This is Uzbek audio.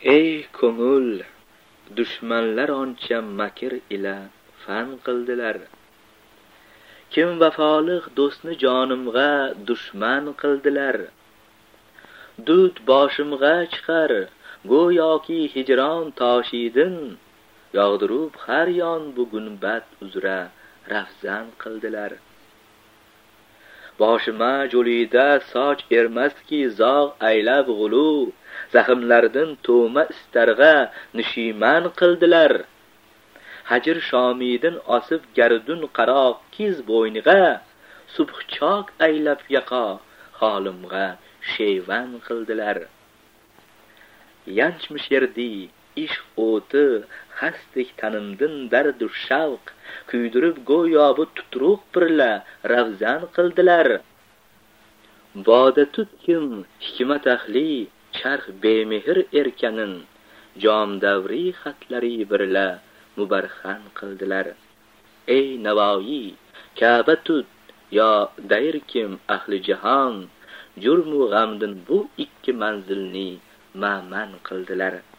ey ko'ngil, dushmanlar oncha makr ila fan qildilar. Kim vafoliq do'stni jonimg'a dushman qildilar. Dud boshimg'a chiqar, go'yoki hijron toshidin, yog'dirib har yon bugun bad uzra ravzan qildilar. Boshima jo'lida soch ermaski zog' aylab g'ulu, zahmlardan to'ma istarg'a nishiman qildilar. Hajr shomidin osib gardun qaroq kiz bo'yniga, subhchok aylab yaqa holimg'a sheyvan qildilar. Yanchmish yerdi ishq o'ti hastik tanimdin dardu shavq, kuydirib go'yo bu tutruq birla ravzan qildilar. Boda tutkim hikmat ahli charx bemehr erkanin, jom davri xatlari birla mubarxan qildilar. Ey Navoiy, Ka'ba tut yo dayrkim ahli jahon, jurmu g'amdin bu ikki manzilni ma'man qildilar.